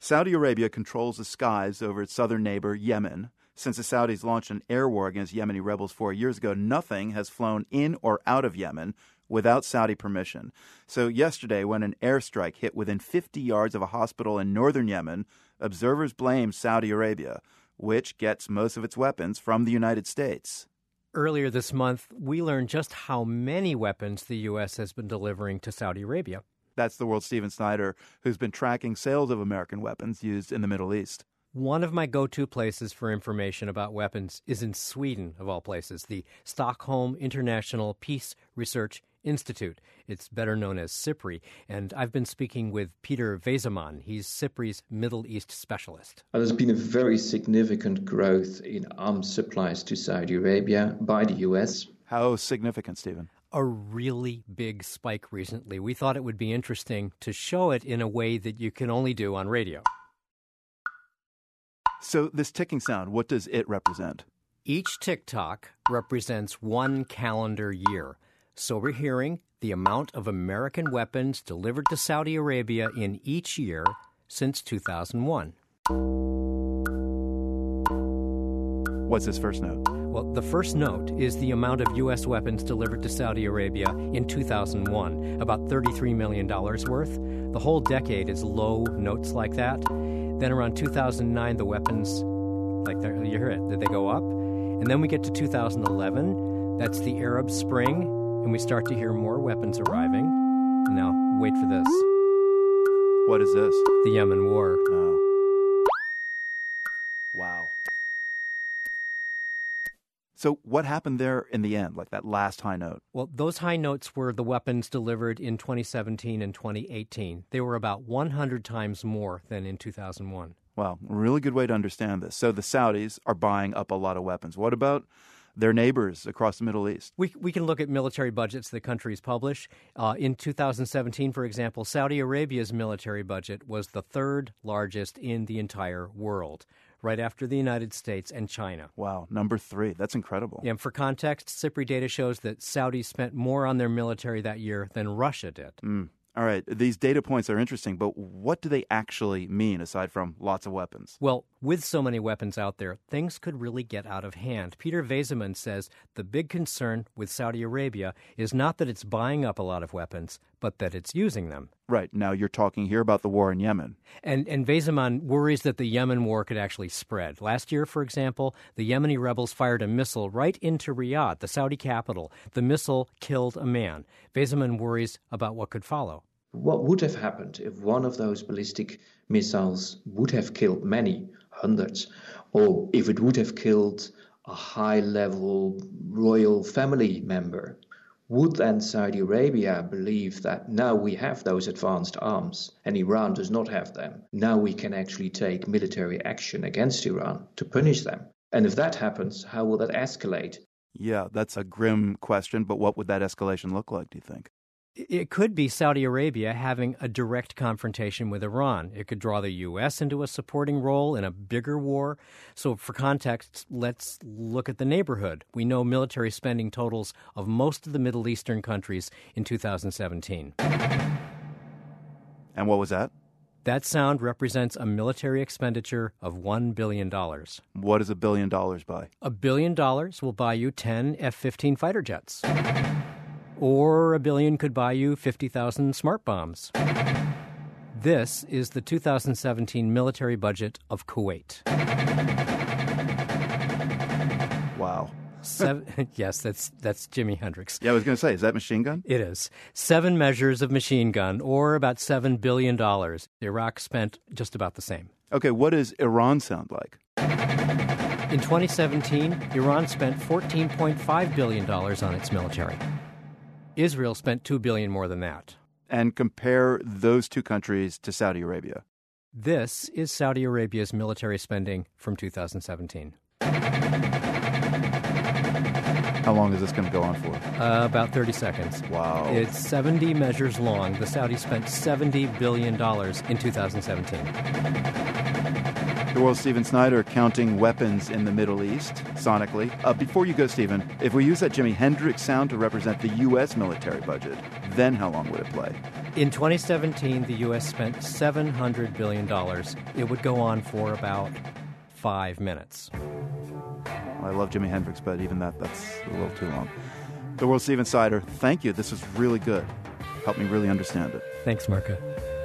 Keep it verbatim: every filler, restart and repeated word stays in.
Saudi Arabia controls the skies over its southern neighbor, Yemen. Since the Saudis launched an air war against Yemeni rebels four years ago, nothing has flown in or out of Yemen without Saudi permission. So yesterday, when an airstrike hit within fifty yards of a hospital in northern Yemen, observers blamed Saudi Arabia, which gets most of its weapons from the United States. Earlier this month, we learned just how many weapons the U S has been delivering to Saudi Arabia. That's the world's Stephen Snyder, who's been tracking sales of American weapons used in the Middle East. One of my go-to places for information about weapons is in Sweden, of all places, the Stockholm International Peace Research Institute. It's better known as SIPRI, and I've been speaking with Peter Wesemann. He's SIPRI's Middle East specialist. There's been a very significant growth in arms supplies to Saudi Arabia by the U S. How significant, Stephen? A really big spike recently. We thought it would be interesting to show it in a way that you can only do on radio. So this ticking sound, what does it represent? Each tick-tock represents one calendar year. So we're hearing the amount of American weapons delivered to Saudi Arabia in each year since two thousand one. What's this first note? Well, the first note is the amount of U S weapons delivered to Saudi Arabia in two thousand one, about thirty-three million dollars worth. The whole decade is low notes like that. Then around two thousand nine, the weapons, like you hear it, they go up. And then we get to two thousand eleven. That's the Arab Spring, and we start to hear more weapons arriving. Now, wait for this. What is this? The Yemen War. Oh. Wow. So what happened there in the end, like that last high note? Well, those high notes were the weapons delivered in twenty seventeen and twenty eighteen. They were about one hundred times more than in two thousand one. Wow, a really good way to understand this. So the Saudis are buying up a lot of weapons. What about their neighbors across the Middle East? We we can look at military budgets the countries publish. Uh, in two thousand seventeen, for example, Saudi Arabia's military budget was the third largest in the entire world, right after the United States and China. Wow, number three. That's incredible. And for context, SIPRI data shows that Saudis spent more on their military that year than Russia did. Mm. All right, these data points are interesting, but what do they actually mean aside from lots of weapons? Well, with so many weapons out there, things could really get out of hand. Peter Wesemann says the big concern with Saudi Arabia is not that it's buying up a lot of weapons, but that it's using them. Right. Now you're talking here about the war in Yemen. And, and Wesemann worries that the Yemen war could actually spread. Last year, for example, the Yemeni rebels fired a missile right into Riyadh, the Saudi capital. The missile killed a man. Wesemann worries about what could follow. What would have happened if one of those ballistic missiles would have killed many, hundreds, or if it would have killed a high-level royal family member? Would then Saudi Arabia believe that now we have those advanced arms and Iran does not have them? Now we can actually take military action against Iran to punish them. And if that happens, how will that escalate? Yeah, that's a grim question, but what would that escalation look like, do you think? It could be Saudi Arabia having a direct confrontation with Iran. It could draw the U S into a supporting role in a bigger war. So for context, let's look at the neighborhood. We know military spending totals of most of the Middle Eastern countries in two thousand seventeen. And what was that? That sound represents a military expenditure of one billion dollars. What does a billion dollars buy? A billion dollars will buy you ten F fifteen fighter jets. Or a billion could buy you fifty thousand smart bombs. This is the two thousand seventeen military budget of Kuwait. Wow. Seven, yes, that's that's Jimi Hendrix. Yeah, I was going to say, is that machine gun? It is. Seven measures of machine gun, or about seven billion dollars. Iraq spent just about the same. Okay, what does Iran sound like? In twenty seventeen, Iran spent fourteen point five billion dollars on its military. Israel spent two billion dollars more than that. And compare those two countries to Saudi Arabia. This is Saudi Arabia's military spending from two thousand seventeen. How long is this going to go on for? Uh, about thirty seconds. Wow. It's seventy measures long. The Saudis spent seventy billion dollars in two thousand seventeen. The world's Stephen Snyder counting weapons in the Middle East, sonically. Uh, before you go, Stephen, if we use that Jimi Hendrix sound to represent the U S military budget, then how long would it play? In twenty seventeen, the U S spent seven hundred billion dollars. It would go on for about five minutes. I love Jimi Hendrix, but even that, that's a little too long. The World Steve Insider, thank you. This was really good. Helped me really understand it. Thanks, Marco.